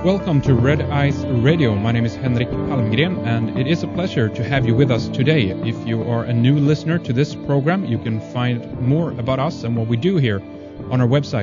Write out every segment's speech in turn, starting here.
welcome to Red Eyes Radio. My name is Henrik Palmgren, and it is a pleasure to have you with us today. If you are a new listener to this program, you can find more about us and what we do here on our website,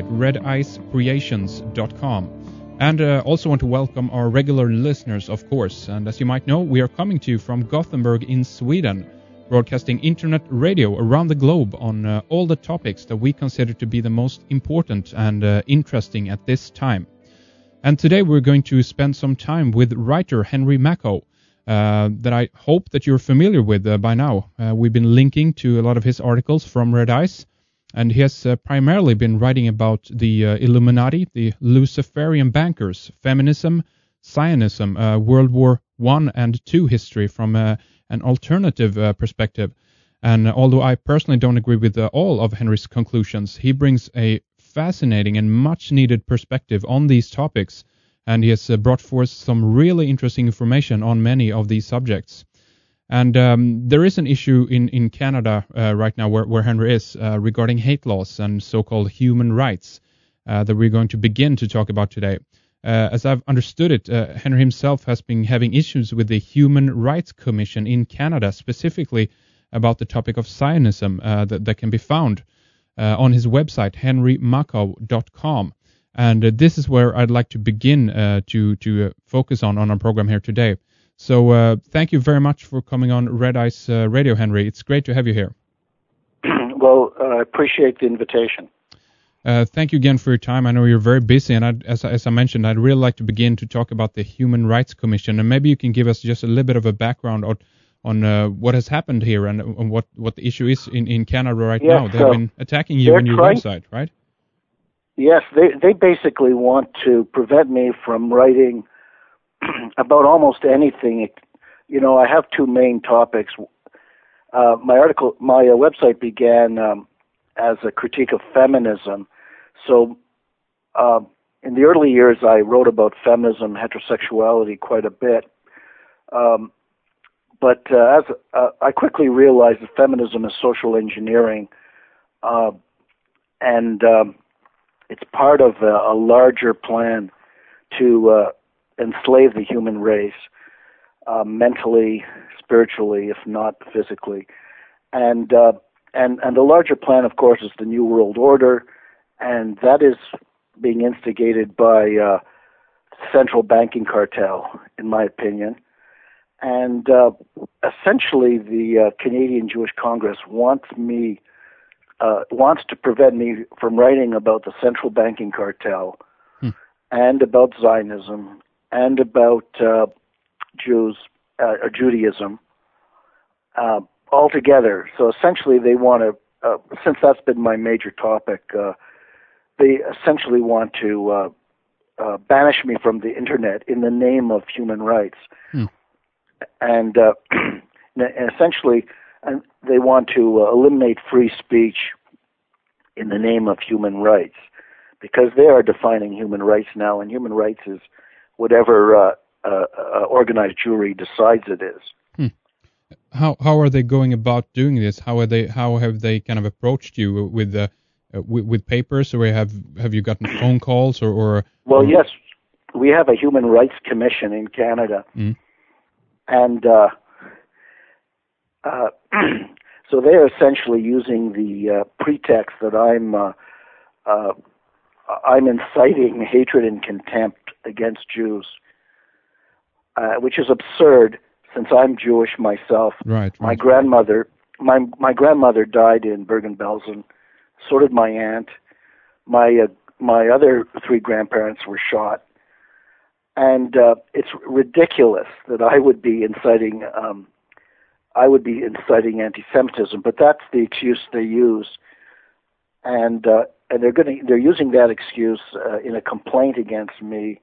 redicecreations.com. And also want to welcome our regular listeners, of course. And as you might know, we are coming to you from Gothenburg in Sweden, broadcasting internet radio around the globe on all the topics that we consider to be the most important and interesting at this time. And today we're going to spend some time with writer Henry Makow, that I hope that you're familiar with by now. We've been linking to a lot of his articles from Red Eyes, and he has primarily been writing about the Illuminati, the Luciferian bankers, feminism, Zionism, World War I and II history from an alternative perspective. And although I personally don't agree with all of Henry's conclusions, he brings a fascinating and much needed perspective on these topics, and he has brought forth some really interesting information on many of these subjects. And there is an issue in Canada right now where Henry is regarding hate laws and so-called human rights that we're going to begin to talk about today. As I've understood it, Henry himself has been having issues with the Human Rights Commission in Canada, specifically about the topic of Zionism that can be found on his website, henrymakow.com. And this is where I'd like to begin to focus on our program here today. So thank you very much for coming on Red Eyes Radio, Henry. It's great to have you here. Well, I appreciate the invitation. Thank you again for your time. I know you're very busy, and as I mentioned, I'd really like to begin to talk about the Human Rights Commission, and maybe you can give us just a little bit of a background on what has happened here and what the issue is in Canada right now. They've been attacking you on your website, right? Yes, they basically want to prevent me from writing about almost anything. You know, I have two main topics. My website began as a critique of feminism. So in the early years, I wrote about feminism, heterosexuality quite a bit. But as I quickly realized that feminism is social engineering, and it's part of a larger plan to enslave the human race, mentally, spiritually, if not physically. And the larger plan, of course, is the New World Order, and that is being instigated by central banking cartel, in my opinion. And essentially, the Canadian Jewish Congress wants to prevent me from writing about the central banking cartel and about Zionism and about Judaism altogether. So essentially, they want to, since that's been my major topic, they essentially want to banish me from the internet in the name of human rights. And essentially, they want to eliminate free speech in the name of human rights, because they are defining human rights now, and human rights is whatever organized Jewry decides it is. How are they going about doing this? How have they kind of approached you with papers, or have you gotten phone calls or? Well, yes, we have a Human Rights Commission in Canada. And so they're essentially using the pretext that I'm inciting hatred and contempt against Jews, which is absurd since I'm Jewish myself. Right. My grandmother died in Bergen-Belsen. So did my aunt. My other three grandparents were shot. And it's ridiculous that I would be inciting anti-Semitism, but that's the excuse they use, and they're using that excuse in a complaint against me.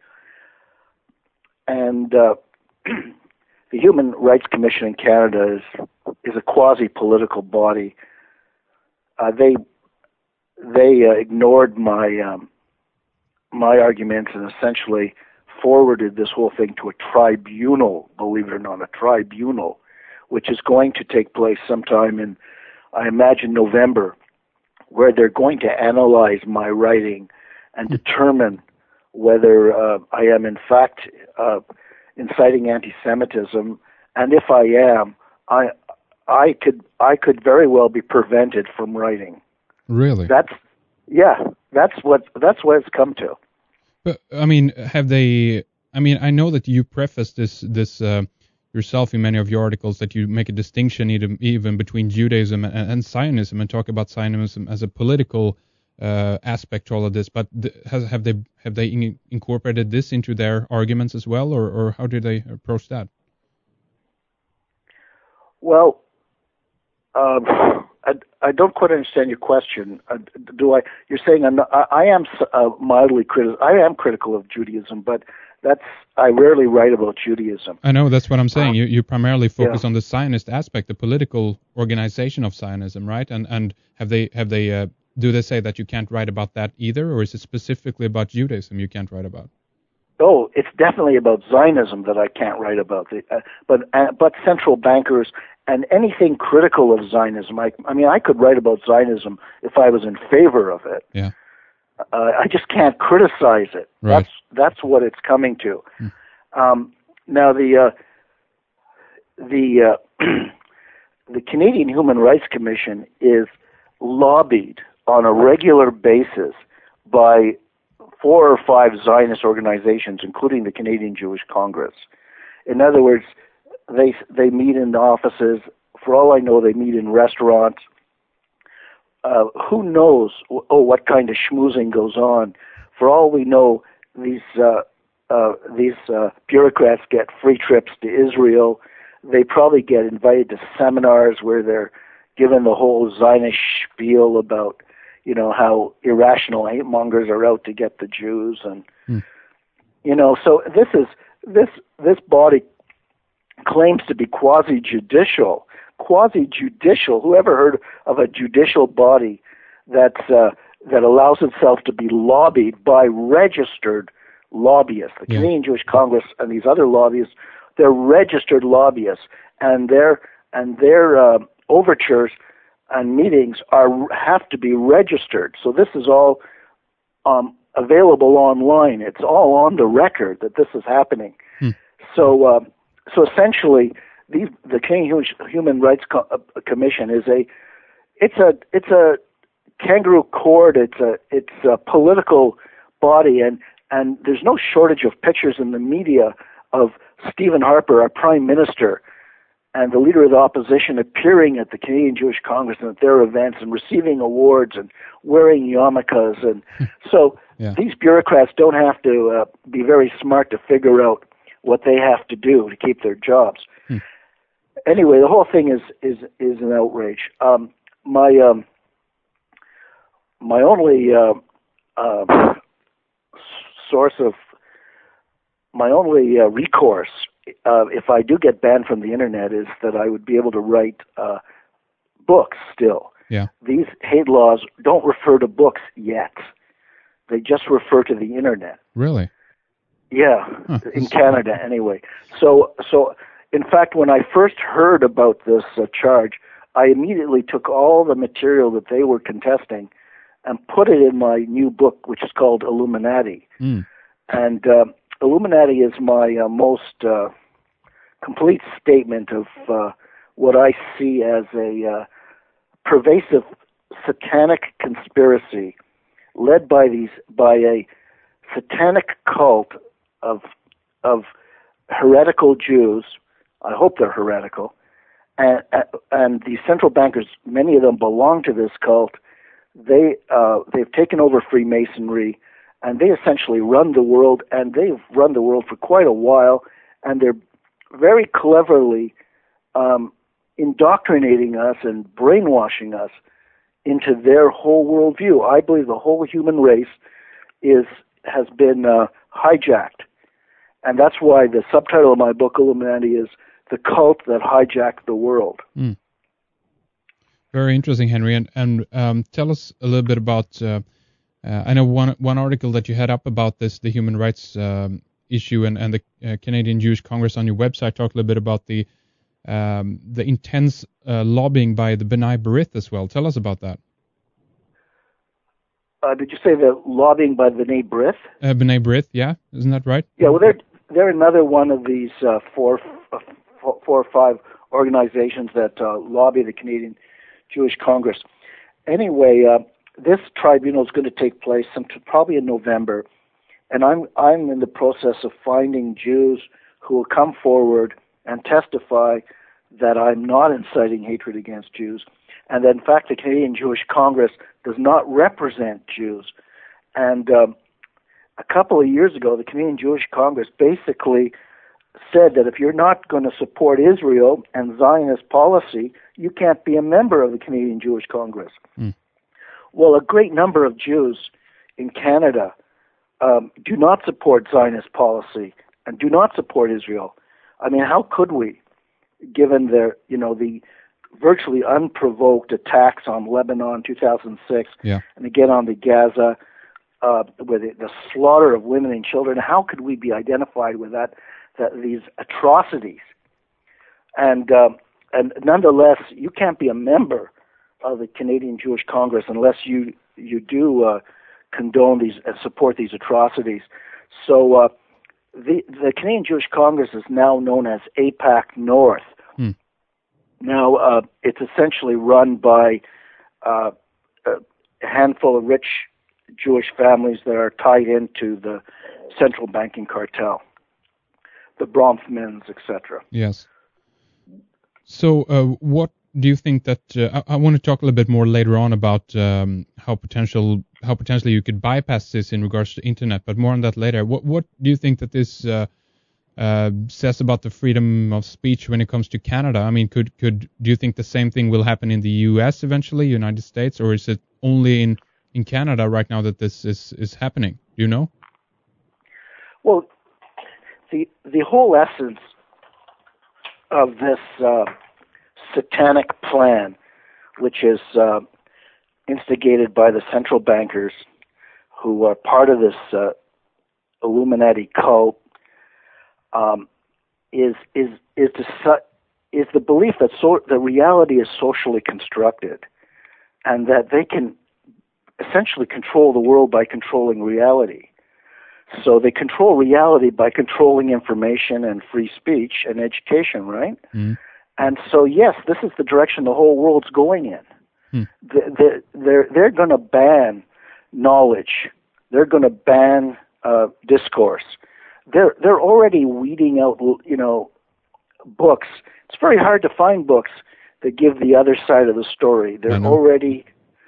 And the Human Rights Commission in Canada is a quasi-political body. They ignored my arguments and essentially forwarded this whole thing to a tribunal, believe it or not, a tribunal, which is going to take place sometime in, I imagine, November, where they're going to analyze my writing and determine whether I am in fact inciting anti-Semitism, and if I am, I could very well be prevented from writing. Really? That's what it's come to. But I mean, have they? I mean, I know that you preface this yourself in many of your articles, that you make a distinction even between Judaism and Zionism, and talk about Zionism as a political aspect to all of this. But have they incorporated this into their arguments as well, or how do they approach that? Well, I don't quite understand your question. Do I? You're saying I am mildly critical. I am critical of Judaism, but I rarely write about Judaism. I know, that's what I'm saying. You primarily focus on the Zionist aspect, the political organization of Zionism, right? And have they do they say that you can't write about that either, or is it specifically about Judaism you can't write about? Oh, it's definitely about Zionism that I can't write about. But central bankers and anything critical of Zionism, I mean, I could write about Zionism if I was in favor of it. Yeah. I just can't criticize it. Right. That's what it's coming to. Now the Canadian Human Rights Commission is lobbied on a regular basis by 4 or 5 Zionist organizations, including the Canadian Jewish Congress. In other words, they meet in the offices. For all I know, they meet in restaurants. Who knows what kind of schmoozing goes on? For all we know, these bureaucrats get free trips to Israel. They probably get invited to seminars where they're given the whole Zionist spiel about, how irrational hate-mongers are out to get the Jews, and so this body claims to be quasi-judicial. Who ever heard of a judicial body that allows itself to be lobbied by registered lobbyists? The Canadian Jewish Congress and these other lobbyists, they're registered lobbyists, and their overtures and meetings have to be registered. So this is all available online. It's all on the record that this is happening. So essentially, the Canadian Human Rights Commission is it's a kangaroo court. It's a political body, and there's no shortage of pictures in the media of Stephen Harper, our Prime Minister, and the leader of the opposition appearing at the Canadian Jewish Congress and at their events and receiving awards and wearing yarmulkes. And so these bureaucrats don't have to be very smart to figure out what they have to do to keep their jobs. Anyway, the whole thing is an outrage. My only recourse, if I do get banned from the internet, is that I would be able to write books still. Yeah. These hate laws don't refer to books yet. They just refer to the internet. Really? Yeah, in Canada anyway. So in fact, when I first heard about this charge, I immediately took all the material that they were contesting and put it in my new book, which is called Illuminati. And Illuminati is my most complete statement of what I see as a pervasive satanic conspiracy led by a satanic cult of heretical Jews. I hope they're heretical, and the central bankers, many of them belong to this cult. They've taken over Freemasonry, and they essentially run the world, and they've run the world for quite a while, and they're very cleverly indoctrinating us and brainwashing us into their whole worldview. I believe the whole human race has been hijacked, and that's why the subtitle of my book, Illuminati, is The Cult That Hijacked the World. Very interesting, Henry. And tell us a little bit about, I know one article that you had up about this, the human rights issue and the Canadian Jewish Congress on your website, talked a little bit about the intense lobbying by the B'nai B'rith as well. Tell us about that. Did you say the lobbying by B'nai B'rith? B'nai B'rith, yeah, isn't that right? Yeah, well, they're another one of these four or five organizations that lobby the Canadian Jewish Congress. Anyway, this tribunal is going to take place probably in November, and I'm in the process of finding Jews who will come forward and testify that I'm not inciting hatred against Jews, and that in fact the Canadian Jewish Congress does not represent Jews. And a couple of years ago, the Canadian Jewish Congress basically said that if you're not going to support Israel and Zionist policy, you can't be a member of the Canadian Jewish Congress. Mm. Well, a great number of Jews in Canada do not support Zionist policy and do not support Israel. I mean, how could we, given the virtually unprovoked attacks on Lebanon 2006, and again on the Gaza, with the slaughter of women and children? How could we be identified with these atrocities? And nonetheless, you can't be a member of the Canadian Jewish Congress unless you do condone these and support these atrocities. So the Canadian Jewish Congress is now known as AIPAC North. Now it's essentially run by a handful of rich Jewish families that are tied into the central banking cartel, the Bronfmans, etc. Yes. So what do you think that I want to talk a little bit more later on about how potentially you could bypass this in regards to internet, but more on that later. What do you think that this says about the freedom of speech when it comes to Canada? I mean, do you think the same thing will happen in the U.S. eventually, United States, or is it only in Canada right now that this is happening? Do you know? Well, the whole essence of this satanic plan, which is instigated by the central bankers who are part of this Illuminati cult, is the belief that the reality is socially constructed, and that they can essentially control the world by controlling reality. So they control reality by controlling information and free speech and education, right? Mm. And so, yes, this is the direction the whole world's going in. Mm. They're going to ban knowledge. They're going to ban discourse. They're already weeding out, books. It's very hard to find books that give the other side of the story. They're already,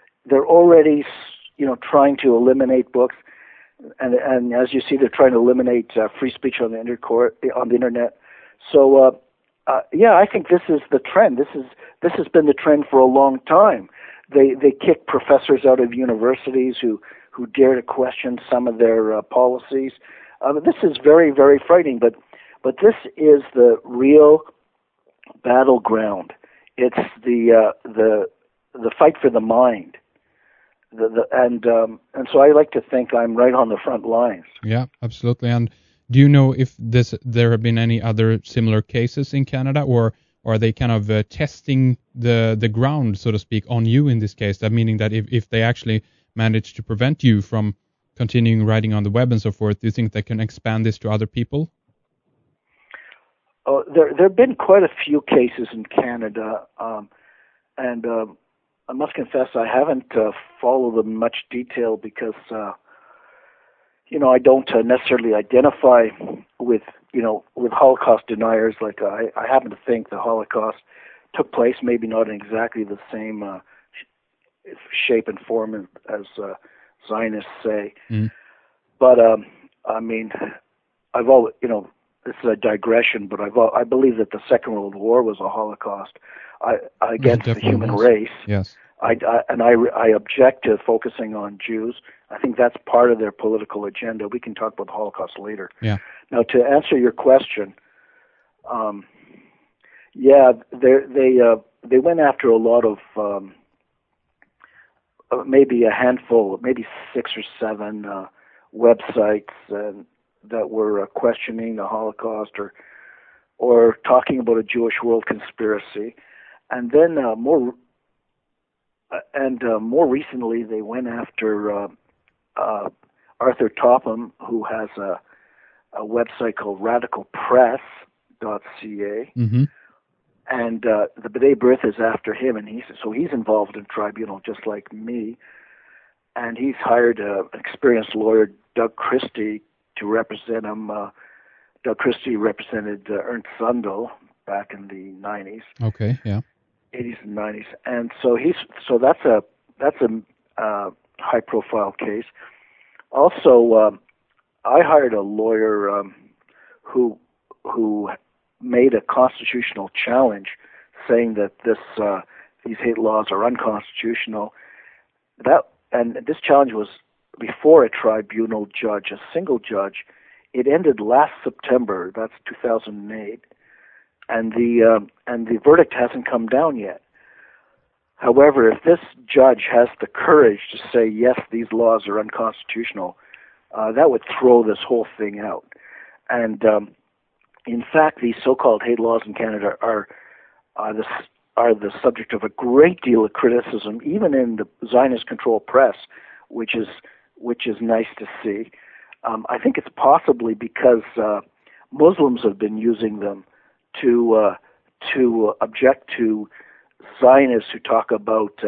trying to eliminate books, and as you see, they're trying to eliminate free speech on the internet. So, I think this is the trend. This has been the trend for a long time. They kick professors out of universities who dare to question some of their policies. This is very, very frightening, but this is the real battleground. It's the fight for the mind, and so I like to think I'm right on the front lines. Yeah, absolutely. And do you know if there have been any other similar cases in Canada, or are they kind of testing the ground, so to speak, on you in this case? That meaning that if they actually manage to prevent you from continuing writing on the web and so forth, do you think they can expand this to other people? There have been quite a few cases in Canada, and I must confess I haven't followed them in much detail because, I don't necessarily identify with Holocaust deniers. Like I happen to think the Holocaust took place, maybe not in exactly the same shape and form as Zionists say. Mm. But I've always, this is a digression, but I believe that the Second World War was a Holocaust against the human race. Yes. I object to focusing on Jews. I think that's part of their political agenda. We can talk about the Holocaust later. Yeah. Now, to answer your question, they went after a lot of maybe a handful, maybe 6 or 7 websites that were questioning the Holocaust or talking about a Jewish world conspiracy, and then more recently they went after Arthur Topham, who has a website called radicalpress.ca. Mm-hmm. And the B'nai B'rith is after him, and he's involved in tribunal just like me. And he's hired an experienced lawyer, Doug Christie, to represent him. Doug Christie represented Ernst Zundel back in the 90s. Okay, yeah. 80s and 90s, and so that's a high-profile case. Also, I hired a lawyer who made a constitutional challenge, saying that these hate laws are unconstitutional. And this challenge was before a tribunal judge, a single judge. It ended last September. That's 2008. And the verdict hasn't come down yet. However, if this judge has the courage to say, yes, these laws are unconstitutional, that would throw this whole thing out. And in fact, these so-called hate laws in Canada are the subject of a great deal of criticism, even in the Zionist-controlled press, which is nice to see. I think it's possibly because Muslims have been using them to object to Zionists who talk about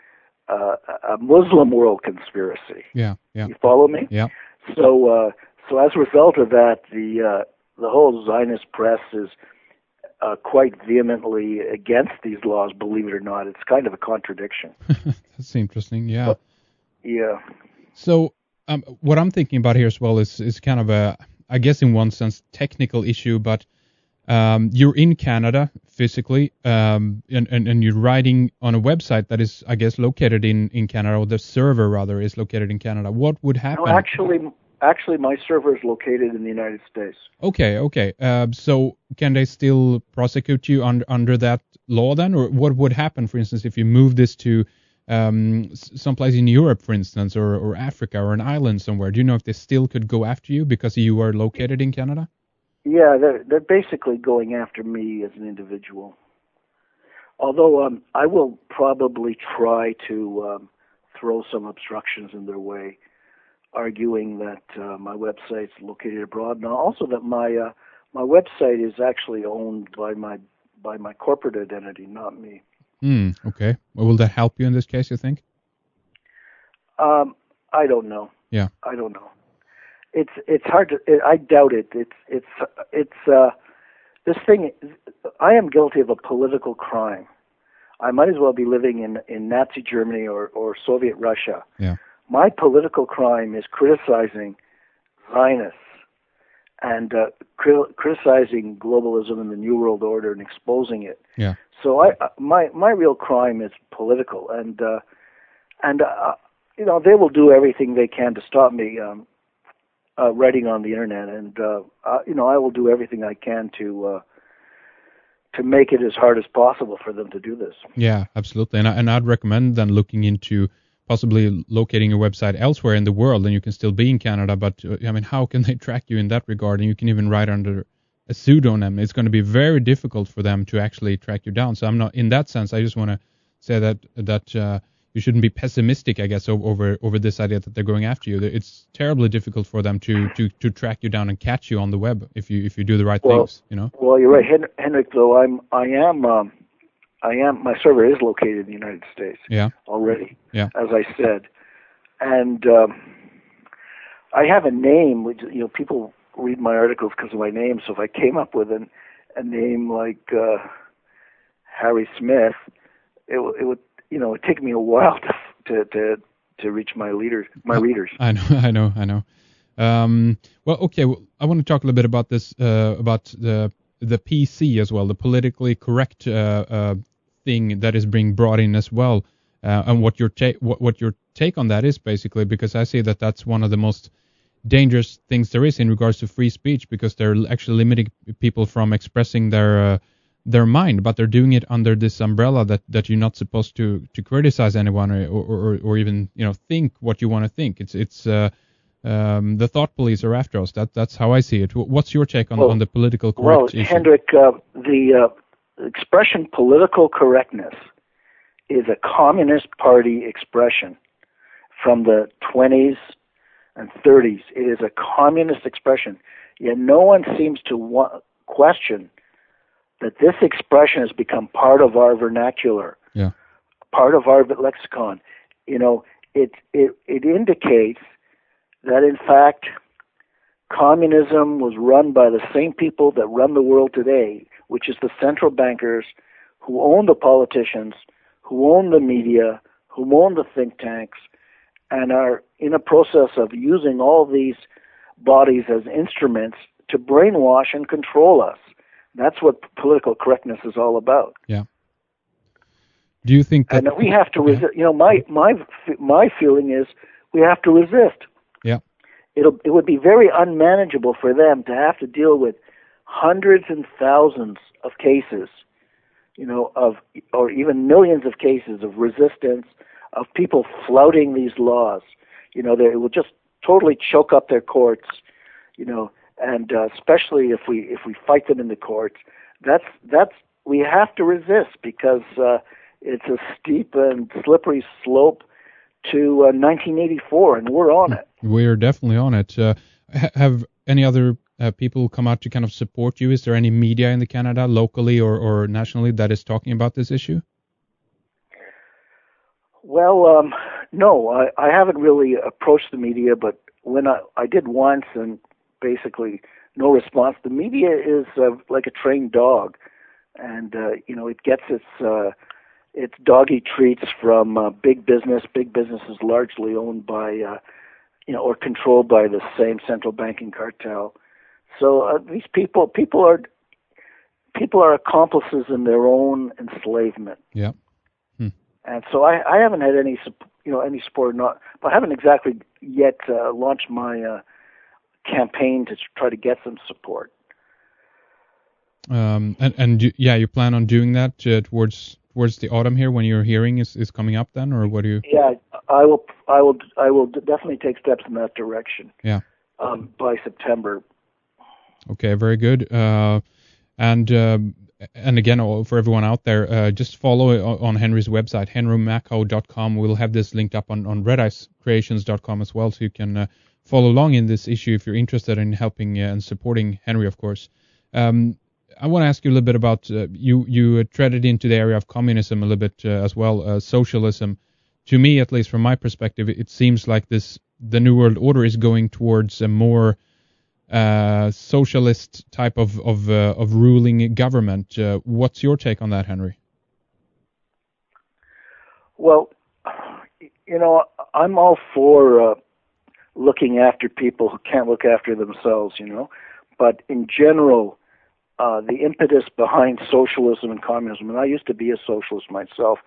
a Muslim world conspiracy. Yeah. You follow me? Yeah. So as a result of that, the whole Zionist press is quite vehemently against these laws. Believe it or not, it's kind of a contradiction. That's interesting. Yeah. Yeah. So what I'm thinking about here as well is kind of a, I guess in one sense, technical issue, but you're in Canada physically, and you're writing on a website that is, I guess, located in Canada, or the server rather is located in Canada. What would happen? No, actually, my server is located in the United States. Okay. So can they still prosecute you under that law then, or what would happen, for instance, if you move this to someplace in Europe, for instance, or Africa, or an island somewhere? Do you know if they still could go after you because you are located in Canada? Yeah, they're basically going after me as an individual. Although I will probably try to throw some obstructions in their way, arguing that my website's located abroad, and also that my website is actually owned by my corporate identity, not me. Okay. Well, will that help you in this case, you think? I don't know. Yeah. I don't know. It's hard to. I doubt it. It's this thing. I am guilty of a political crime. I might as well be living in Nazi Germany or Soviet Russia. Yeah. My political crime is criticizing Zionists and criticizing globalism and the New World Order and exposing it. Yeah. So my real crime is political, and they will do everything they can to stop me writing on the internet, and I will do everything I can to make it as hard as possible for them to do this. Yeah, absolutely, and I'd recommend then looking into possibly locating a website elsewhere in the world, and you can still be in Canada, but how can they track you in that regard? And you can even write under a pseudonym. It's going to be very difficult for them to actually track you down. So I'm not, in that sense, I just want to say that you shouldn't be pessimistic, I guess, over this idea that they're going after you. It's terribly difficult for them to track you down and catch you on the web if you do the right things. Well, you're right, Henrik. Though I am. My server is located in the United States. Yeah. Already. Yeah. As I said, and I have a name. Which people read my articles because of my name. So if I came up with a name like Harry Smith, it would it'd take me a while to reach my readers. I know. Well, okay. Well, I want to talk a little bit about this, about the PC as well, the politically correct thing that is being brought in as well, and what your take on that is, basically, because I see that that's one of the most dangerous things there is in regards to free speech, because they're actually limiting people from expressing their mind, but they're doing it under this umbrella that you're not supposed to criticize anyone or even think what you want to think. It's the thought police are after us. That's how I see it. What's your take on the political correct issue? Well, Hendrik, the expression political correctness is a Communist Party expression from the 20s and 30s. It is a communist expression. Yet no one seems to question that this expression has become part of our vernacular, part of our lexicon. It indicates that, in fact, communism was run by the same people that run the world today, which is the central bankers who own the politicians, who own the media, who own the think tanks, and are in a process of using all these bodies as instruments to brainwash and control us. That's what political correctness is all about. Yeah. Do you think that... And we have to resist. My feeling is we have to resist. Yeah. It would be very unmanageable for them to have to deal with hundreds and thousands of cases, or even millions of cases of resistance, of people flouting these laws. It will just totally choke up their courts, and especially if we fight them in the courts. That's we have to resist, because it's a steep and slippery slope to 1984, and we're on it. We're definitely on it. Have any other people come out to kind of support you? Is there any media in Canada, locally or nationally, that is talking about this issue? Well, no, I haven't really approached the media, but when I did once, and basically no response. The media is like a trained dog, and it gets its doggy treats from big business. Big business is largely owned by or controlled by the same central banking cartel. So these people are accomplices in their own enslavement. Yeah. And so I haven't had any support, but I haven't exactly yet launched my campaign to try to get some support. You plan on doing that towards the autumn here, when your hearing is coming up then, or what do you? Yeah, I will definitely take steps in that direction. Yeah. By September. Okay, very good. And again, for everyone out there, just follow on Henry's website, henrymackhoe.com. We'll have this linked up on redicecreations.com as well, so you can follow along in this issue if you're interested in helping and supporting Henry, of course. I want to ask you a little bit about, you treaded into the area of communism a little bit as well, socialism. To me, at least from my perspective, it seems like the New World Order is going towards a more socialist type of ruling government. What's your take on that, Henry? Well, I'm all for looking after people who can't look after themselves, but in general, the impetus behind socialism and communism, and I used to be a socialist myself,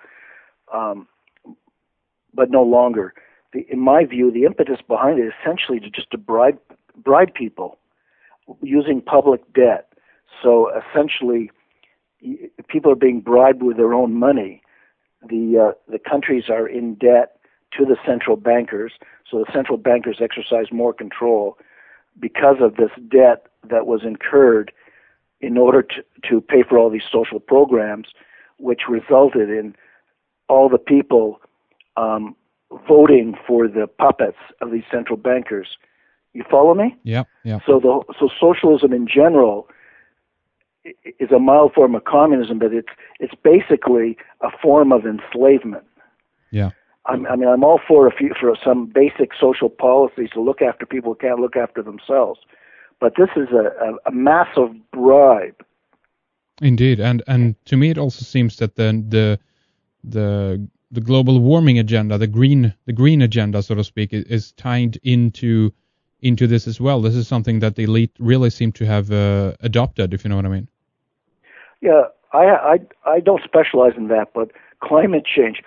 but no longer. In my view, the impetus behind it is essentially to bribe people using public debt. So essentially, people are being bribed with their own money. The countries are in debt to the central bankers, so the central bankers exercise more control because of this debt that was incurred in order to pay for all these social programs, which resulted in all the people voting for the puppets of these central bankers. You follow me? Yeah. So socialism in general is a mild form of communism, but it's basically a form of enslavement. Yeah. I'm all for some basic social policies to look after people who can't look after themselves, but this is a massive bribe. Indeed, and to me it also seems that the global warming agenda, the green agenda, so to speak, is tied into this as well. This is something that the elite really seem to have adopted, if you know what I mean. Yeah, I don't specialize in that, but climate change.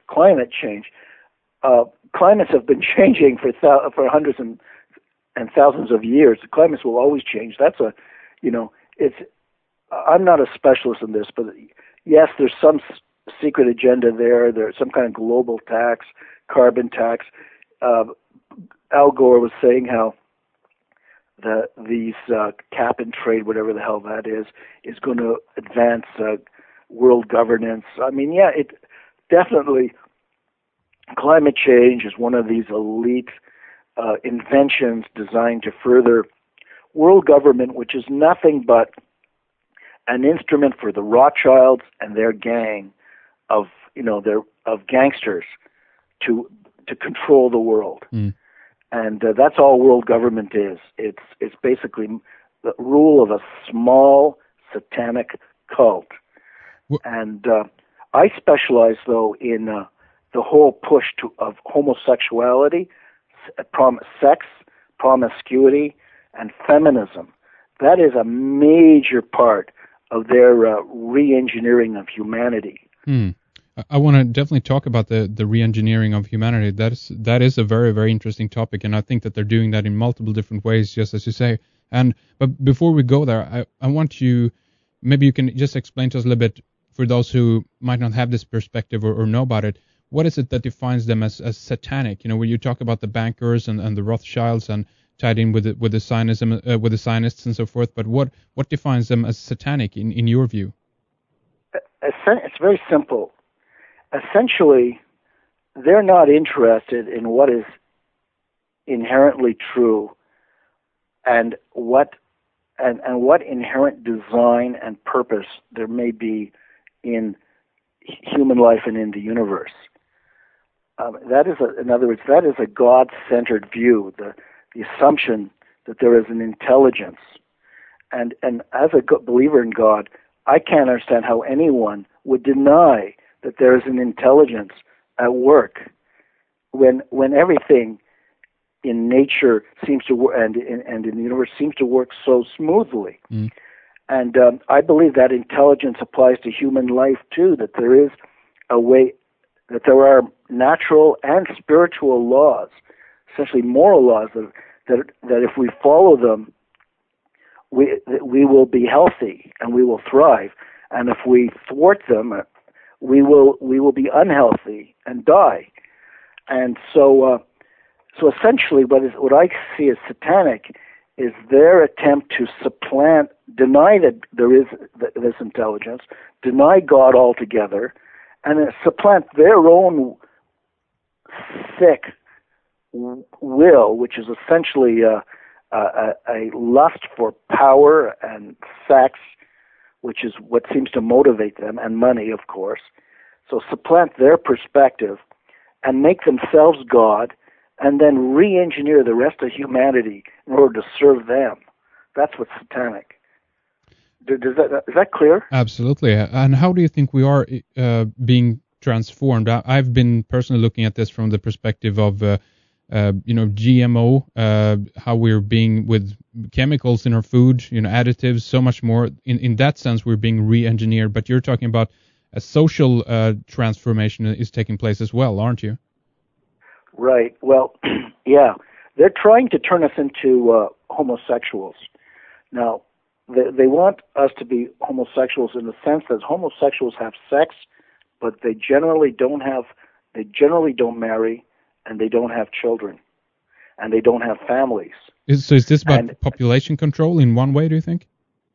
Climates have been changing for hundreds and thousands of years. The climates will always change. I'm not a specialist in this, but yes, there's some secret agenda there. There's some kind of global tax, carbon tax. Al Gore was saying how these cap and trade, whatever the hell that is going to advance world governance. I mean, yeah, it definitely. Climate change is one of these elite inventions designed to further world government, which is nothing but an instrument for the Rothschilds and their gang of gangsters to control the world. And that's all world government is. It's basically the rule of a small satanic cult. And I specialize, though, in the whole push of homosexuality, sex, promiscuity, and feminism. That is a major part of their re-engineering of humanity. I want to definitely talk about the re-engineering of humanity. That is a very, very interesting topic, and I think that they're doing that in multiple different ways, just as you say. But before we go there, I want you, maybe you can just explain to us a little bit, for those who might not have this perspective or know about it, what is it that defines them as satanic? When you talk about the bankers and the Rothschilds and tied in with the Zionism, with the Zionists and so forth, but what defines them as satanic in your view? It's very simple. Essentially, they're not interested in what is inherently true and what inherent design and purpose there may be in human life and in the universe. In other words, that is a God-centered view, the assumption that there is an intelligence. And as a believer in God, I can't understand how anyone would deny that there is an intelligence at work when everything in nature seems to work and in the universe seems to work so smoothly. And I believe that intelligence applies to human life too, that there is a way, that there are natural and spiritual laws, essentially moral laws, that if we follow them, we will be healthy and we will thrive. And if we thwart them, we will be unhealthy and die. And so essentially, what I see as satanic is their attempt to deny that there is this intelligence, deny God altogether, and supplant their own sick will, which is essentially a lust for power and sex, which is what seems to motivate them, and money, of course. So supplant their perspective and make themselves God, and then re-engineer the rest of humanity in order to serve them. That's what's satanic. Is that clear? Absolutely. And how do you think we are being transformed? I've been personally looking at this from the perspective of GMO, how we're being with chemicals in our food, additives, so much more. In that sense, we're being re-engineered. But you're talking about a social transformation is taking place as well, aren't you? Right. Well, yeah. They're trying to turn us into homosexuals. Now, they want us to be homosexuals in the sense that homosexuals have sex, but they generally don't marry, and they don't have children, and they don't have families. So is this about population control in one way, do you think?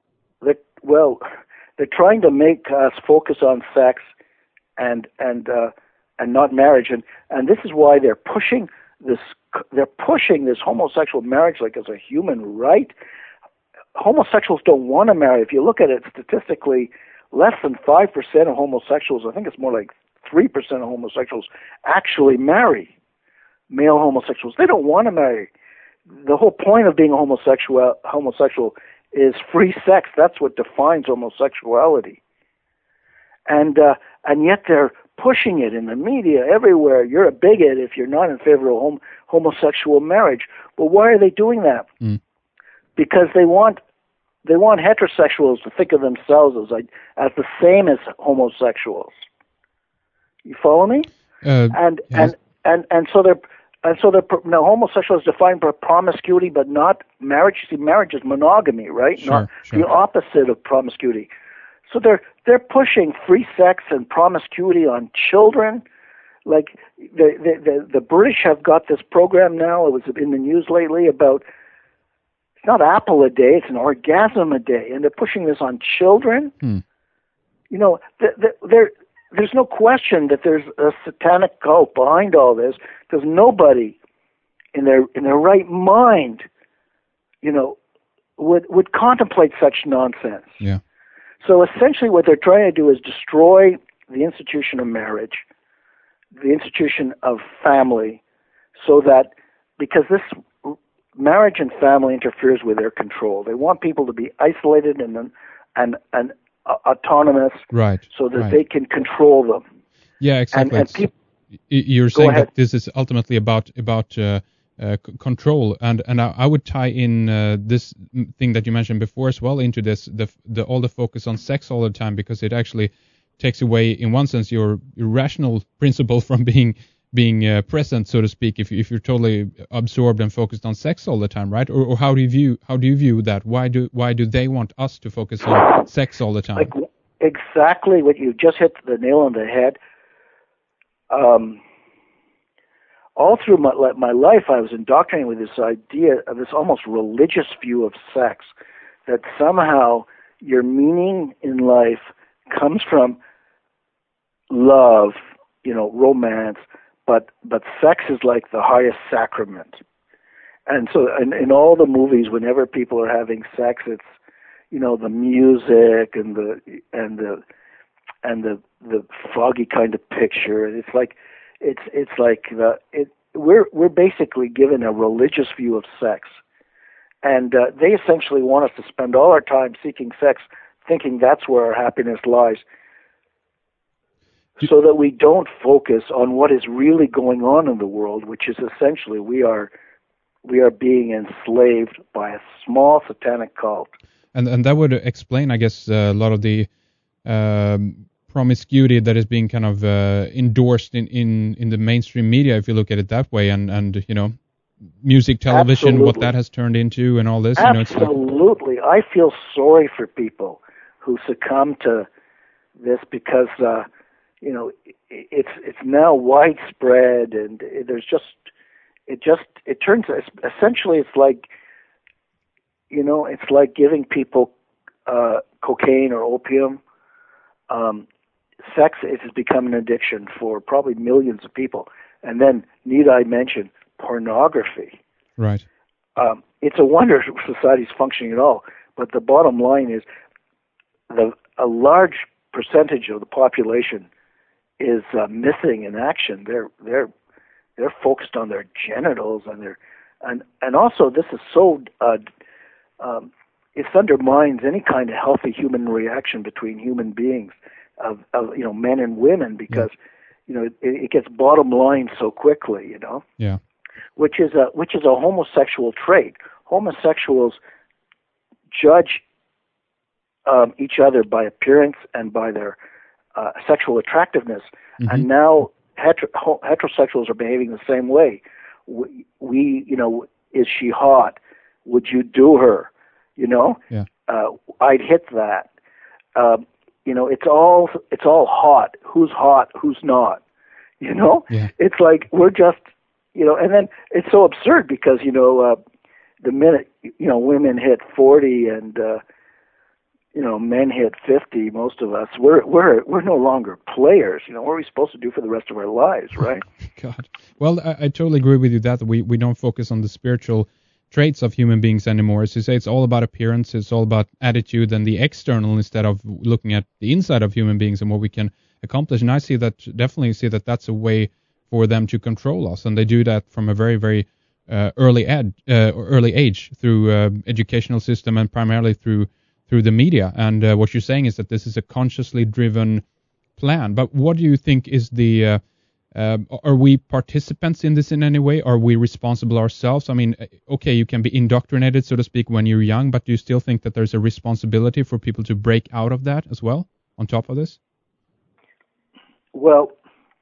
They're trying to make us focus on sex and not marriage, and this is why they're pushing this homosexual marriage like as a human right. Homosexuals don't want to marry. If you look at it statistically, less than 5% of homosexuals, I think it's more like 3% of homosexuals, actually marry. Male homosexuals, they don't want to marry. The whole point of being a homosexual is free sex. That's what defines homosexuality. And yet they're pushing it in the media everywhere. You're a bigot if you're not in favor of homosexual marriage. Well, why are they doing that? Because they want heterosexuals to think of themselves as the same as homosexuals. You follow me? Yes. And so now homosexual is defined by promiscuity, but not marriage. You see, marriage is monogamy, right? Sure. The opposite of promiscuity. So they're pushing free sex and promiscuity on children. Like the British have got this program now. It was in the news lately about, it's not apple a day, it's an orgasm a day, and they're pushing this on children. There's no question that there's a satanic cult behind all this, because nobody in their right mind, would contemplate such nonsense. Yeah. So essentially what they're trying to do is destroy the institution of marriage, the institution of family, so that, because this marriage and family interferes with their control. They want people to be isolated and autonomous, right, so that right. they can control them. Yeah, exactly. And you're saying that this is ultimately about control, and I would tie in this thing that you mentioned before as well into this, all the focus on sex all the time, because it actually takes away, in one sense, your rational principle from being present, so to speak, if you're totally absorbed and focused on sex all the time, right? Or how do you view that? Why do they want us to focus on sex all the time? Like, exactly what you just hit the nail on the head. All through my life, I was indoctrinated with this idea of this almost religious view of sex, that somehow your meaning in life comes from love, romance, but sex is like the highest sacrament. And so in all the movies, whenever people are having sex, it's, the music and the foggy kind of picture. It's like we're basically given a religious view of sex, and they essentially want us to spend all our time seeking sex, thinking that's where our happiness lies, so that we don't focus on what is really going on in the world, which is essentially we are being enslaved by a small satanic cult. And that would explain, I guess, a lot of the promiscuity that is being kind of endorsed in the mainstream media, if you look at it that way, and music, television, Absolutely. what that has turned into, and all this. Absolutely, I feel sorry for people who succumb to this, because it's now widespread, and it turns, essentially it's like giving people cocaine or opium. Sex has become an addiction for probably millions of people. And then, need I mention, pornography. Right. It's a wonder society's functioning at all. But the bottom line is, a large percentage of the population is missing in action. They're focused on their genitals, and also this is so it undermines any kind of healthy human reaction between human beings, of men and women, because it gets bottom line so quickly, Yeah. which is a homosexual trait. Homosexuals judge each other by appearance and by their sexual attractiveness, and now heterosexuals are behaving the same way. Is she hot? Would you do her? Yeah. I'd hit that. It's all hot. Who's hot? Who's not? Yeah. It's like we're just, and then it's so absurd, because the minute women hit 40 and men hit 50, most of us we're no longer players. What are we supposed to do for the rest of our lives, right? God. Well, I totally agree with you that we don't focus on the spiritual traits of human beings anymore. As you say, it's all about appearance, it's all about attitude and the external, instead of looking at the inside of human beings and what we can accomplish. And I definitely see that that's a way for them to control us, and they do that from a very, very early age through educational system, and primarily through the media. And what you're saying is that this is a consciously driven plan. But what do you think is the are we participants in this in any way? Are we responsible ourselves? I mean, okay, you can be indoctrinated, so to speak, when you're young, but do you still think that there's a responsibility for people to break out of that as well, on top of this? Well,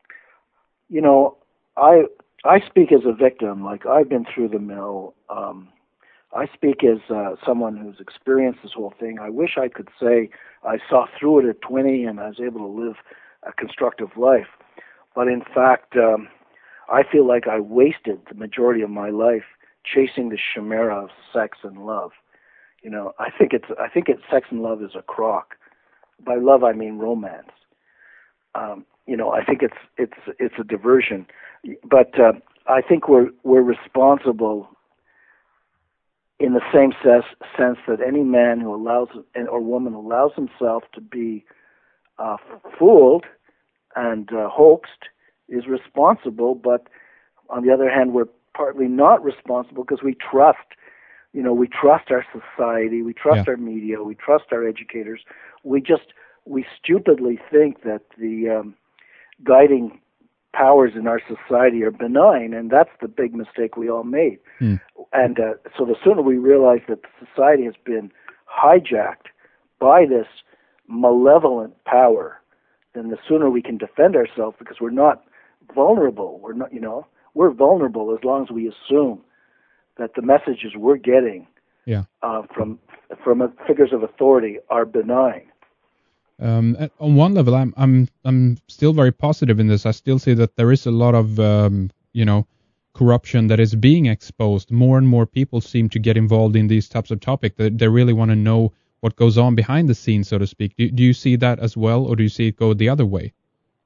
I speak as a victim. Like, I've been through the mill. I speak as someone who's experienced this whole thing. I wish I could say I saw through it at 20 and I was able to live a constructive life. But in fact, I feel like I wasted the majority of my life chasing the chimera of sex and love. I think sex and love is a crock. By love, I mean romance. I think it's a diversion. But I think we're responsible in the same sense that any man who allows or woman who allows himself to be fooled and hoaxed is responsible. But on the other hand, we're partly not responsible because we trust our society, we trust our media, we trust our educators. We stupidly think that the guiding powers in our society are benign, and that's the big mistake we all made. And so the sooner we realize that society has been hijacked by this malevolent power, then the sooner we can defend ourselves, because we're not vulnerable. We're vulnerable as long as we assume that the messages we're getting from figures of authority are benign. On one level, I'm still very positive in this. I still see that there is a lot of corruption that is being exposed. More and more people seem to get involved in these types of topics. They really want to know what goes on behind the scenes, so to speak. Do you see that as well, or do you see it go the other way?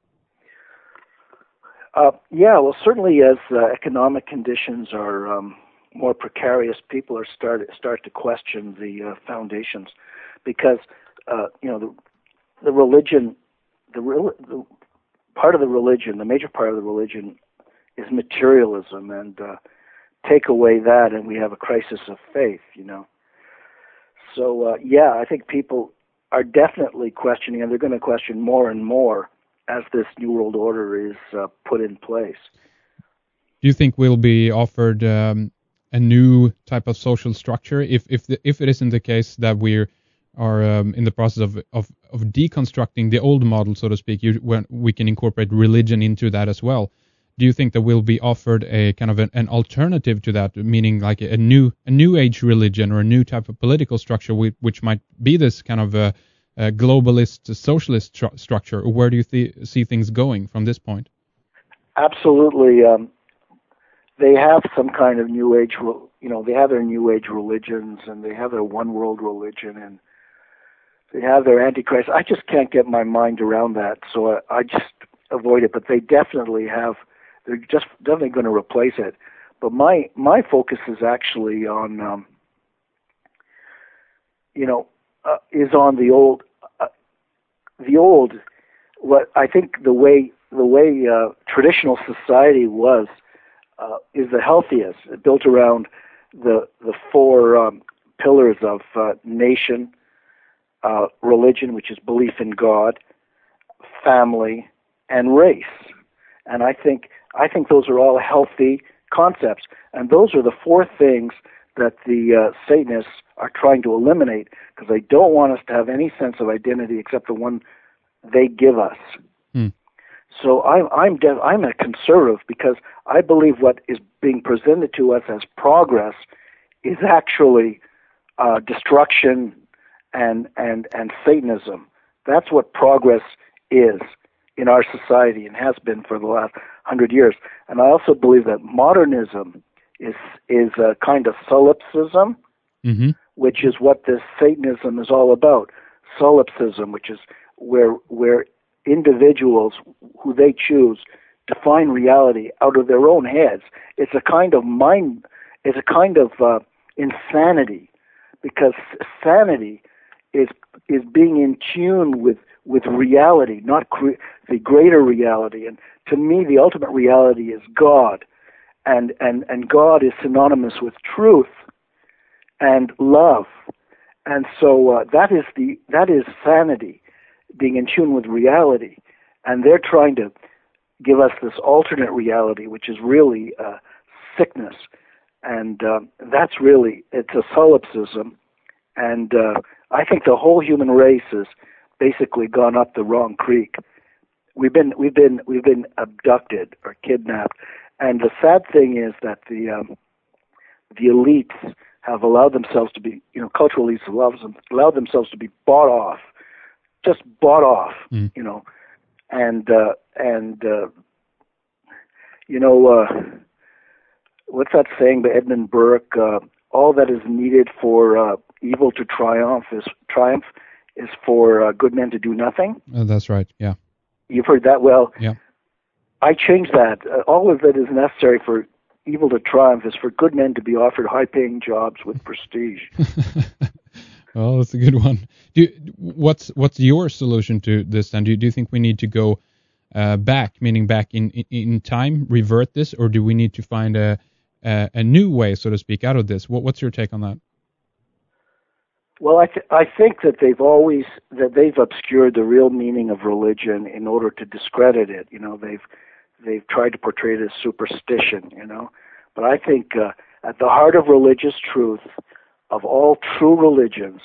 Well, certainly as economic conditions are more precarious, people are start to question the foundations, because the religion, the part of the religion, the major part of the religion is materialism, and take away that and we have a crisis of faith, So, I think people are definitely questioning, and they're going to question more and more as this New World Order is put in place. Do you think we'll be offered a new type of social structure if it isn't the case that we are in the process of deconstructing the old model, so to speak, when we can incorporate religion into that as well? Do you think that we'll be offered a kind of an alternative to that, meaning like a new age religion or a new type of political structure, which might be this kind of a globalist socialist structure? Or where do you see things going from this point? Absolutely. They have some kind of new age, they have their new age religions, and they have their one world religion, and they have their antichrist. I just can't get my mind around that, so I just avoid it. But they definitely have. They're just definitely going to replace it. But my focus is actually on, is on the old. What I think the way traditional society was is the healthiest, built around the four pillars of nation, religion, which is belief in God, family, and race. And I think those are all healthy concepts, and those are the four things that the Satanists are trying to eliminate, because they don't want us to have any sense of identity except the one they give us. So I'm a conservative, because I believe what is being presented to us as progress is actually destruction and Satanism. That's what progress is in our society, and has been for the last 100 years. And I also believe that modernism is a kind of solipsism, which is what this Satanism is all about. Solipsism, which is where individuals who they choose define reality out of their own heads. It's a kind of insanity, because sanity is being in tune with reality, not the greater reality. And to me, the ultimate reality is God, and God is synonymous with truth and love. And so that is sanity, being in tune with reality. And they're trying to give us this alternate reality, which is really sickness. And it's a solipsism. And I think the whole human race has basically gone up the wrong creek. We've been abducted or kidnapped. And the sad thing is that the elites have allowed themselves to be, cultural elites have allowed themselves to be bought off, what's that saying by Edmund Burke? All that is needed for evil to triumph is for good men to do nothing. That's right. Yeah. You've heard that well. Yeah. I changed that. All of it is necessary for evil to triumph is for good men to be offered high-paying jobs with prestige. Well, that's a good one. What's your solution to this? And do you think we need to go back, meaning back in time, revert this, or do we need to find a new way, so to speak, out of this? What's your take on that? Well, I think that they've obscured the real meaning of religion in order to discredit it. They've tried to portray it as superstition. But I think at the heart of religious truth, of all true religions,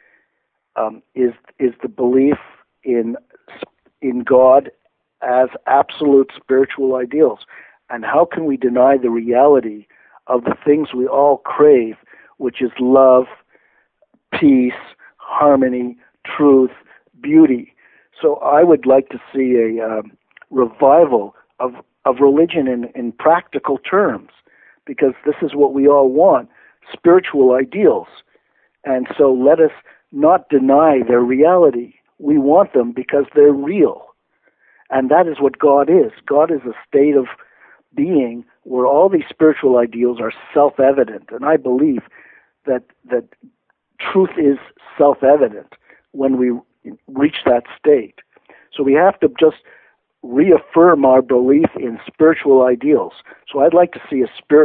is the belief in God as absolute spiritual ideals. And how can we deny the reality of the things we all crave, which is love, peace, harmony, truth, beauty? So I would like to see a revival of religion in practical terms, because this is what we all want, spiritual ideals. And so let us not deny their reality. We want them because they're real. And that is what God is. God is a state of being where all these spiritual ideals are self-evident. And I believe that truth is self-evident when we reach that state. So we have to just reaffirm our belief in spiritual ideals. So I'd like to see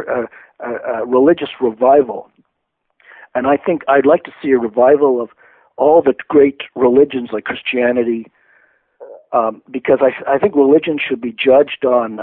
a religious revival. And I think I'd like to see a revival of all the great religions like Christianity, because I think religion should be judged on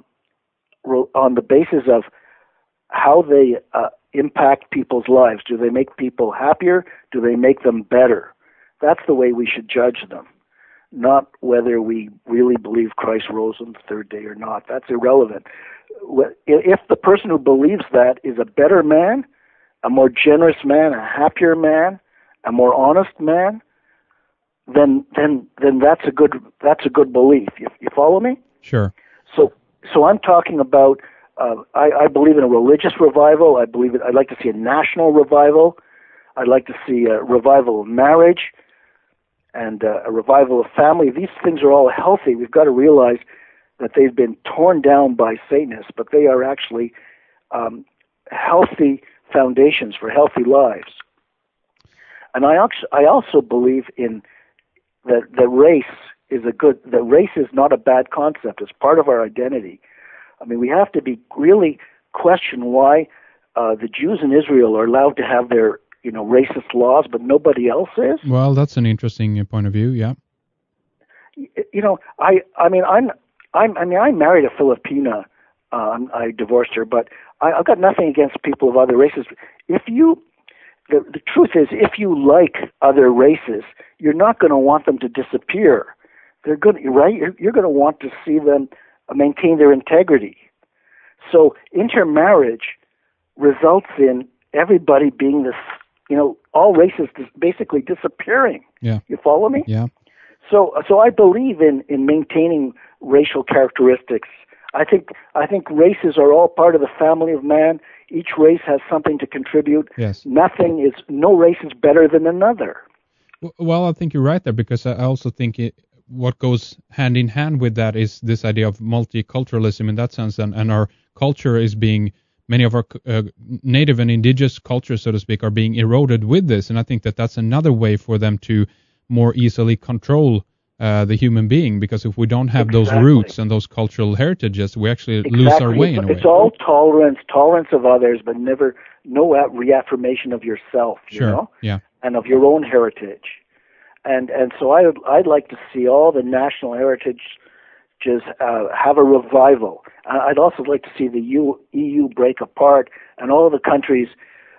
the basis of how they impact people's lives. Do they make people happier? Do they make them better? That's the way we should judge them, not whether we really believe Christ rose on the third day or not. That's irrelevant. If the person who believes that is a better man, a more generous man, a happier man, a more honest man, then that's a good belief. You follow me? Sure. So I'm talking about. I believe in a religious revival. I'd like to see a national revival. I'd like to see a revival of marriage and a revival of family. These things are all healthy. We've got to realize that they've been torn down by Satanists, but they are actually healthy foundations for healthy lives. And I also believe in that race is not a bad concept. It's part of our identity. I mean, we have to really question why the Jews in Israel are allowed to have their racist laws, but nobody else is. Well, that's an interesting point of view. Yeah. I married a Filipina. I divorced her, but I've got nothing against people of other races. The truth is, if you like other races, you're not going to want them to disappear. They're good, right? You're going to want to see them maintain their integrity. So intermarriage results in everybody being this, all races basically disappearing. Yeah. You follow me? Yeah. So I believe in maintaining racial characteristics. I think races are all part of the family of man. Each race has something to contribute. Yes. No race is better than another. Well, I think you're right there, because I also think what goes hand in hand with that is this idea of multiculturalism in that sense, and our culture is being, many of our native and indigenous cultures, so to speak, are being eroded with this, and I think that's another way for them to more easily control the human being, because if we don't have those roots and those cultural heritages, we actually lose our way in a way. It's all tolerance of others, but no reaffirmation of yourself, Sure. Yeah. and of your own heritage. And so I'd like to see all the national heritage just have a revival. I'd also like to see the EU break apart and all the countries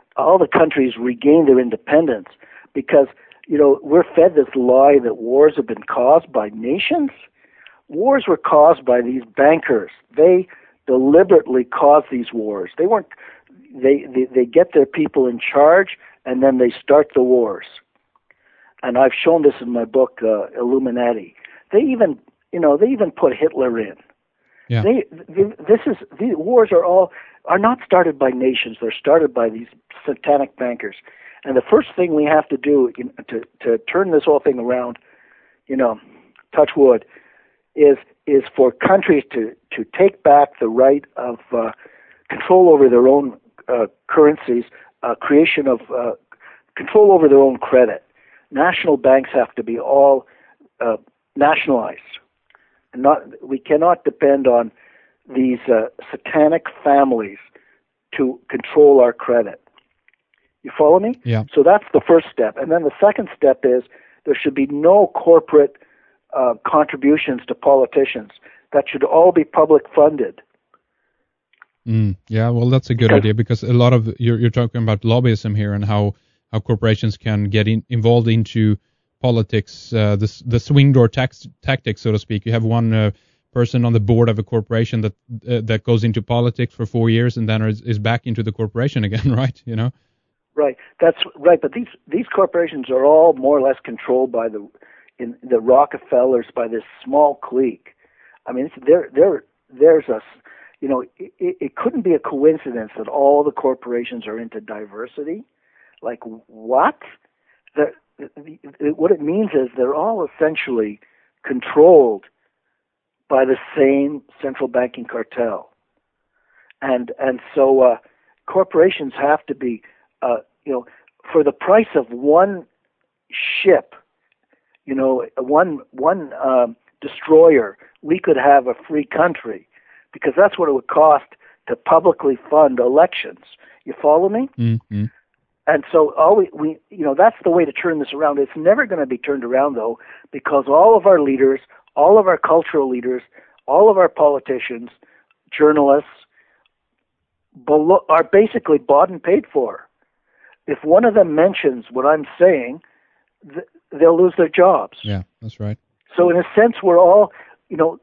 regain their independence, because we're fed this lie that wars have been caused by nations. Wars were caused by these bankers. They deliberately caused these wars. They weren't. They get their people in charge, and then they start the wars. And I've shown this in my book, Illuminati. They even put Hitler in. Yeah. These wars are not started by nations. They're started by these satanic bankers. And the first thing we have to do to turn this whole thing around, touch wood, is is for countries to take back the right of control over their own currencies, creation of control over their own credit. National banks have to be all nationalized. We cannot depend on these satanic families to control our credit. You follow me? Yeah. So that's the first step. And then the second step is there should be no corporate contributions to politicians. That should all be public funded. Yeah, well, that's a good idea, because a lot of you're talking about lobbyism here and how corporations can get involved into politics, the swing door tactics, so to speak. You have one person on the board of a corporation that goes into politics for 4 years and then is back into the corporation again, right? You know. Right, that's right. But these corporations are all more or less controlled by the Rockefellers, by this small clique. I mean, there's a, you know, it couldn't be a coincidence that all the corporations are into diversity. Like what? What it means is they're all essentially controlled by the same central banking cartel, and so corporations have to be, you know, for the price of one ship, you know, one destroyer, we could have a free country, because that's what it would cost to publicly fund elections. You follow me? Mm-hmm. And so we you know, that's the way to turn this around. It's never going to be turned around, though, because all of our leaders, all of our cultural leaders, all of our politicians, journalists, are basically bought and paid for. If one of them mentions what I'm saying, they'll lose their jobs. Yeah, that's right. So in a sense, we're all, you know,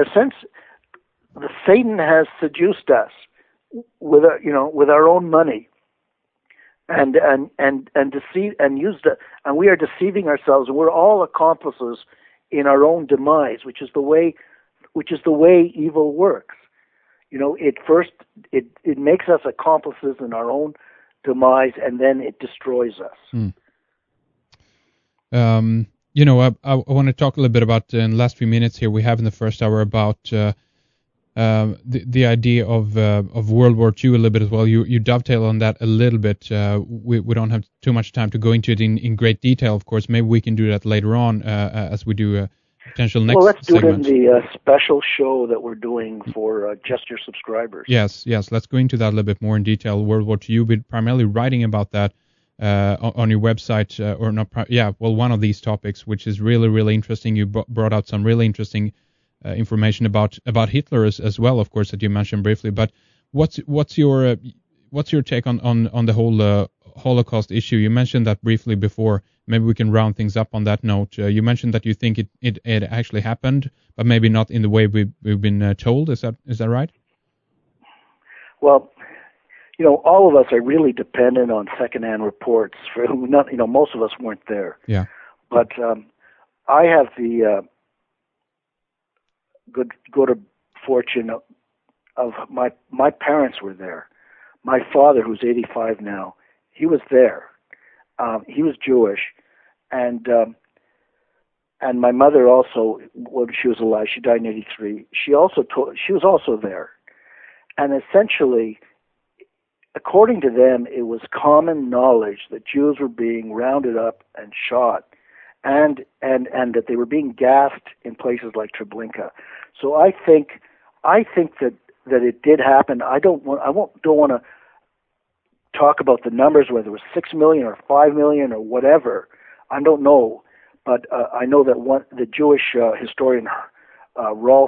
Satan has seduced us with our own money, and deceive and used it, and we are deceiving ourselves, and we're all accomplices in our own demise, which is the way evil works. You know, it makes us accomplices in our own demise, and then it destroys us. You know, I want to talk a little bit about, in the last few minutes here we have in the first hour, about the idea of World War II a little bit as well. You dovetail on that a little bit. We don't have too much time to go into it in great detail, of course. Maybe we can do that later on as we do a potential next segment. Well, let's do it in the special show that we're doing for just your subscribers. Yes. Let's go into that a little bit more in detail. World War II, you've been primarily writing about that on your website, or not? One of these topics, which is really, really interesting. You brought out some really interesting information about Hitler as well, of course, that you mentioned briefly. But what's your take on the whole Holocaust issue? You mentioned that briefly before. Maybe we can round things up on that note. You mentioned that you think it actually happened, but maybe not in the way we've been told. Is that right? Well, you know, all of us are really dependent on secondhand reports. Most of us weren't there. Yeah. But I have the good fortune of my parents were there. My father, who's 85 now, he was there. He was Jewish, and my mother also, when she was alive, she died in 83. She was also there, and essentially, according to them, it was common knowledge that Jews were being rounded up and shot, and that they were being gassed in places like Treblinka. So I think that it did happen. I don't want to talk about the numbers, whether it was 6 million or 5 million or whatever. I don't know, but I know that the Jewish historian Rolf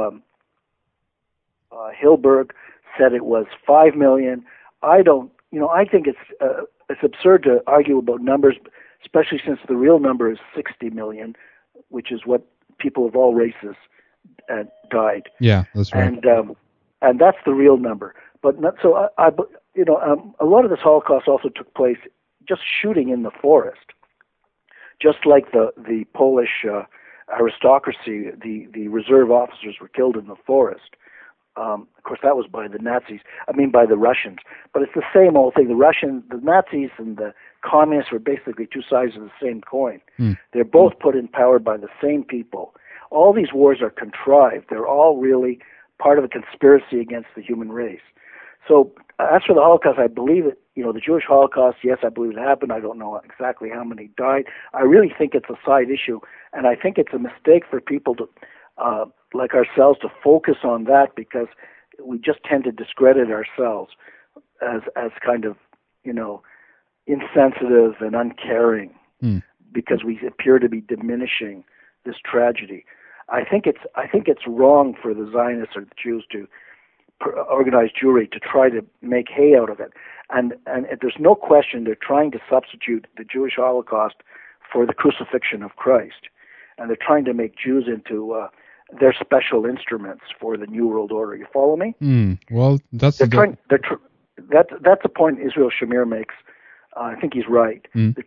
Hilberg said it was 5 million. I think it's absurd to argue about numbers, especially since the real number is 60 million, which is what people of all races died. Yeah, that's right. And that's the real number. But not, so a lot of this Holocaust also took place just shooting in the forest, just like the Polish aristocracy. The reserve officers were killed in the forest. Of course, that was by the Nazis. By the Russians. But it's the same old thing. The Nazis and the communists were basically two sides of the same coin. They're both put in power by the same people. All these wars are contrived. They're all really part of a conspiracy against the human race. So as for the Holocaust, I believe it, the Jewish Holocaust, yes, I believe it happened. I don't know exactly how many died. I really think it's a side issue, and I think it's a mistake for people to, like ourselves, to focus on that, because we just tend to discredit ourselves as kind of, insensitive and uncaring, because we appear to be diminishing this tragedy. I think it's wrong for the Zionists or the Jews to organize Jewry to try to make hay out of it. And there's no question they're trying to substitute the Jewish Holocaust for the crucifixion of Christ. And they're trying to make Jews into their special instruments for the New World Order. You follow me? Well, that's that's the point Israel Shamir makes. I think he's right.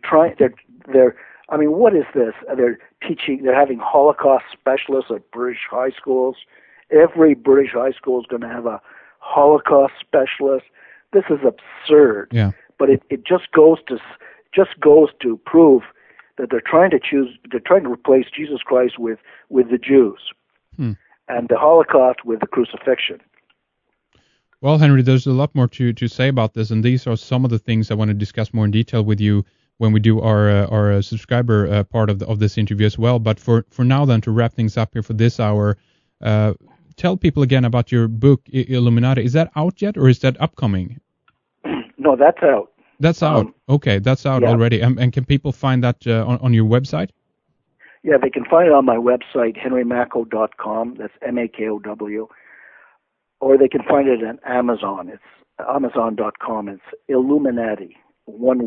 What is this? They're having Holocaust specialists at British high schools. Every British high school is going to have a Holocaust specialist. This is absurd. Yeah. But it just goes to prove that they're trying to replace Jesus Christ with the Jews, and the Holocaust with the crucifixion. Well, Henry, there's a lot more to say about this, and these are some of the things I want to discuss more in detail with you when we do our subscriber part of this interview as well. But for now, then, to wrap things up here for this hour, tell people again about your book, Illuminati. Is that out yet, or is that upcoming? No, that's out. That's out. Okay, that's out already. And can people find that on your website? Yeah, they can find it on my website, henrymakow.com. That's MAKOW. Or they can find it on Amazon. It's Amazon.com. It's Illuminati. One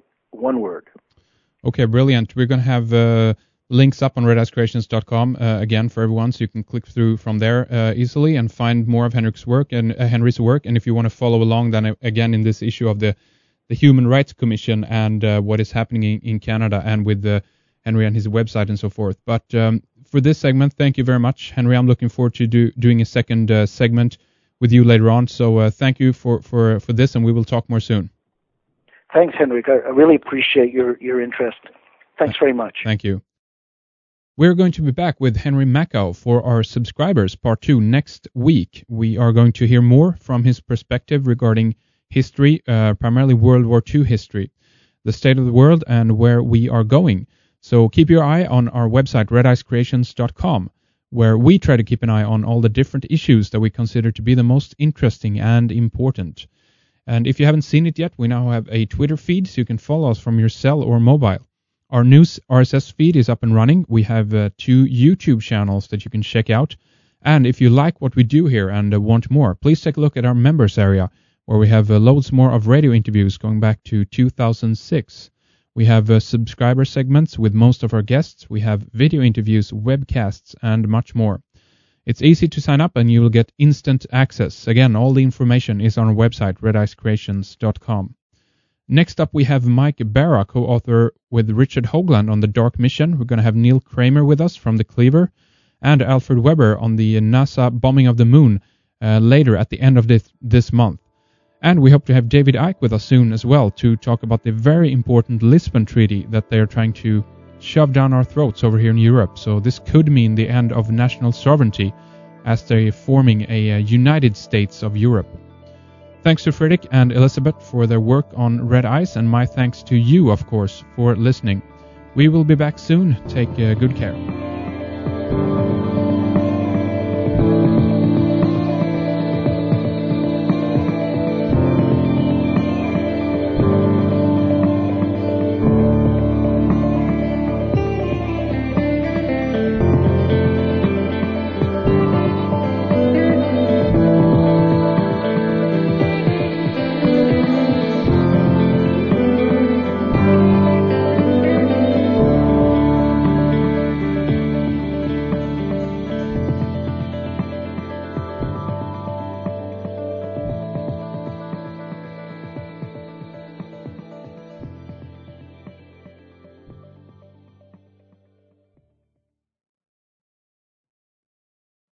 word. Okay, brilliant. We're going to have links up on redicecreations.com again for everyone, so you can click through from there easily and find more of Henry's work. And if you want to follow along, then again in this issue of the Human Rights Commission and what is happening in Canada, and with Henry and his website and so forth. But for this segment, thank you very much, Henry. I'm looking forward to doing a second segment with you later on. So thank you for this, and we will talk more soon. Thanks, Henrik. I really appreciate your interest. Thanks very much. Thank you. We're going to be back with Henry Makow for our subscribers part 2 next week. We are going to hear more from his perspective regarding history, primarily World War II history, the state of the world, and where we are going. So keep your eye on our website, redicecreations.com, where we try to keep an eye on all the different issues that we consider to be the most interesting and important. And if you haven't seen it yet, we now have a Twitter feed, so you can follow us from your cell or mobile. Our news RSS feed is up and running. We have 2 YouTube channels that you can check out. And if you like what we do here and want more, please take a look at our members area, where we have loads more of radio interviews going back to 2006. We have subscriber segments with most of our guests. We have video interviews, webcasts, and much more. It's easy to sign up, and you will get instant access. Again, all the information is on our website, redicecreations.com. Next up, we have Mike Barra, co-author with Richard Hoagland on The Dark Mission. We're going to have Neil Kramer with us from The Cleaver, and Alfred Weber on the NASA bombing of the moon later at the end of this month. And we hope to have David Icke with us soon as well to talk about the very important Lisbon Treaty that they are trying to shove down our throats over here in Europe. So this could mean the end of national sovereignty as they're forming a United States of Europe. Thanks to Fredrik and Elizabeth for their work on Red Ice, and my thanks to you, of course, for listening. We will be back soon. Take good care.